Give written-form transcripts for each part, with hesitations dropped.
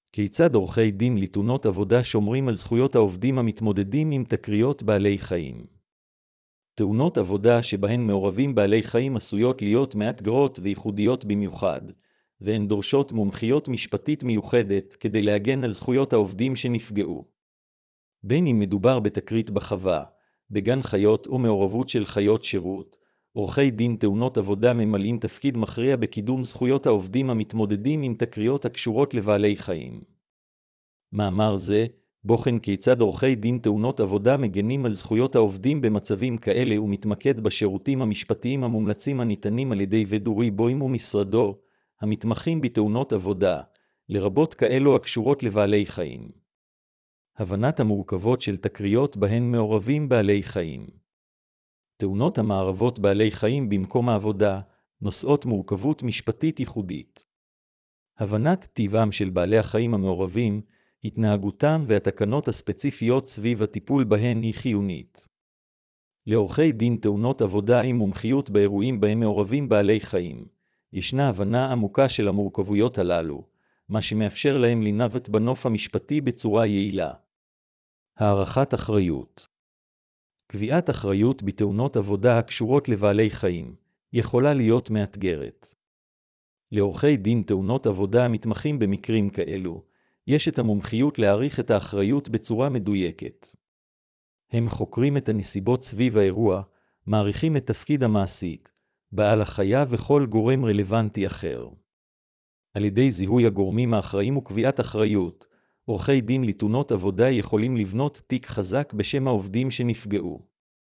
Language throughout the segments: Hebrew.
כיצד עורכי דין לתאונות עבודה שומרים על זכויות העובדים המתמודדים עם תקריות בעלי חיים? תאונות עבודה שבהן מעורבים בעלי חיים עשויות להיות מאתגרות וייחודיות במיוחד, והן דורשות מומחיות משפטית מיוחדת כדי להגן על זכויות העובדים שנפגעו. בין אם מדובר בתקרית בחווה, בגן חיות או מעורבות של חיות שירות, עורכי דין תאונות עבודה ממלאים תפקיד מכריע בקידום זכויות העובדים המתמודדים עם תקריות הקשורות לבעלי חיים. מאמר זה בוחן כיצד עורכי דין תאונות עבודה מגנים על זכויות העובדים במצבים כאלה ומתמקד בשירותים המשפטיים המומלצים הניתנים על ידי ודורי בוים ומשרדו, המתמחים בתאונות עבודה, לרבות כאלו הקשורות לבעלי חיים. הבנת המורכבות של תקריות בהן מעורבים בעלי חיים. תאונות המערבות בעלי חיים במקום העבודה נושאות מורכבות משפטית ייחודית. הבנת טבעם של בעלי החיים המעורבים, התנהגותם והתקנות הספציפיות סביב הטיפול בהן היא חיונית. לעורכי דין תאונות עבודה עם מומחיות באירועים בהם מעורבים בעלי חיים, ישנה הבנה עמוקה של המורכבויות הללו, מה שמאפשר להם לנווט בנוף המשפטי בצורה יעילה. הערכת אחריות. קביעת אחריות בתאונות עבודה הקשורות לבעלי חיים יכולה להיות מאתגרת. לעורכי דין תאונות עבודה המתמחים במקרים כאלו, יש את המומחיות להעריך את האחריות בצורה מדויקת. הם חוקרים את הנסיבות סביב האירוע, מעריכים את תפקיד המעסיק, בעל החיה וכל גורם רלוונטי אחר. על ידי זיהוי הגורמים האחראים וקביעת אחריות, עורכי דין לתאונות עבודה יכולים לבנות תיק חזק בשם העובדים שנפגעו.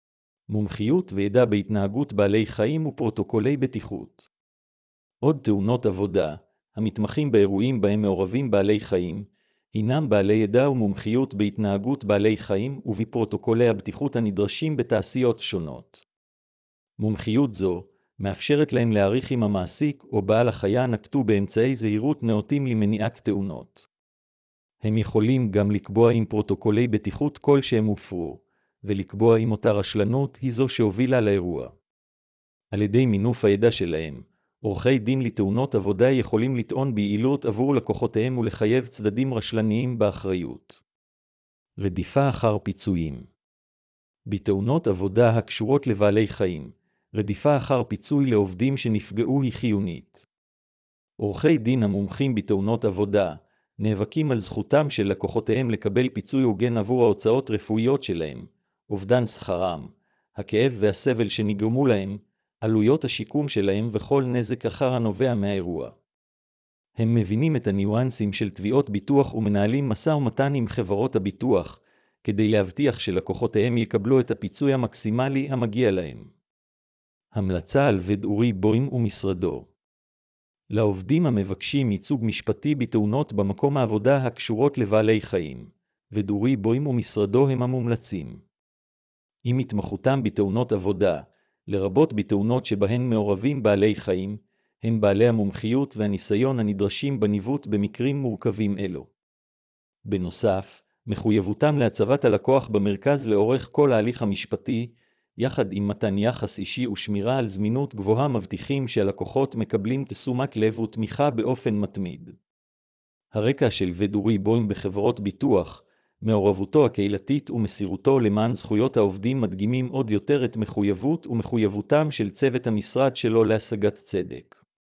מומחיות וידע בהתנהגות בעלי חיים ופרוטוקולי בטיחות. עוד תאונות עבודה, המתמחים באירועים בהם מעורבים בעלי חיים, הינם בעלי ידע ומומחיות בהתנהגות בעלי חיים ובפרוטוקולי הבטיחות הנדרשים בתעשיות שונות. מומחיות זו מאפשרת להם להעריך אם המעסיק או בעל החיה נקטו באמצעי זהירות נאותים למניעת תאונות. הם יכולים גם לקבוע אם פרוטוקולי בטיחות כלשהם הופרו, ולקבוע אם אותה רשלנות היא זו שהובילה לאירוע. על ידי מינוף הידע שלהם, עורכי דין לתאונות עבודה יכולים לטעון ביעילות עבור לקוחותיהם ולחייב צדדים רשלניים באחריות. רדיפה אחר פיצויים. בתאונות עבודה הקשורות לבעלי חיים, רדיפה אחר פיצוי לעובדים שנפגעו היא חיונית. עורכי דין המומחים בתאונות עבודה נאבקים על זכותם של לקוחותיהם לקבל פיצוי הוגן עבור ההוצאות רפואיות שלהם, אובדן שכרם, הכאב והסבל שנגרמו להם, עלויות השיקום שלהם וכל נזק אחר הנובע מהאירוע. הם מבינים את הניואנסים של תביעות ביטוח ומנהלים משא ומתן עם חברות הביטוח, כדי להבטיח שלקוחותיהם יקבלו את הפיצוי המקסימלי המגיע להם. המלצה על ודורי בוים ומשרדו. לעובדים המבקשים ייצוג משפטי בתאונות במקום העבודה הקשורות לבעלי חיים, ודורי בוים ומשרדו הם המומלצים. עם התמחותם בתאונות עבודה, לרבות בתאונות שבהן מעורבים בעלי חיים, הם בעלי המומחיות והניסיון הנדרשים בניווט במקרים מורכבים אלו. בנוסף, מחויבותם להצבת הלקוח במרכז לאורך כל ההליך המשפטי, יחד עם מתן יחס אישי ושמירה על זמינות גבוהה מבטיחים שהלקוחות מקבלים תשומת לב ותמיכה באופן מתמיד. הרקע של ודורי בוים בחברות ביטוח, מעורבותו הקהילתית ומסירותו למען זכויות העובדים מדגימים עוד יותר את מחויבות ומחויבותם של צוות המשרד שלו להשגת צדק.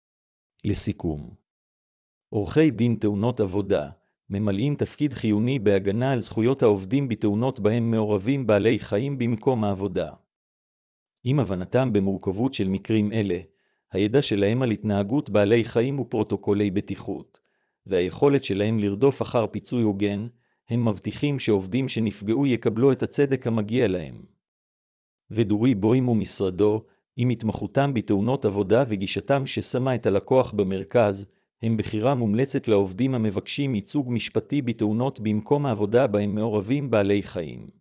לסיכום, עורכי דין תאונות עבודה ממלאים תפקיד חיוני בהגנה על זכויות העובדים בתאונות בהם מעורבים בעלי חיים במקום העבודה. עם הבנתם במורכבות של מקרים אלה, הידע שלהם על התנהגות בעלי חיים ופרוטוקולי בטיחות, והיכולת שלהם לרדוף אחר פיצוי הוגן, הם מבטיחים שעובדים שנפגעו יקבלו את הצדק המגיע להם. ודורי בוים ומשרדו, עם התמחותם בתאונות עבודה וגישתם ששמה את הלקוח במרכז, הם בחירה מומלצת לעובדים המבקשים ייצוג משפטי בתאונות במקום העבודה בהם מעורבים בעלי חיים.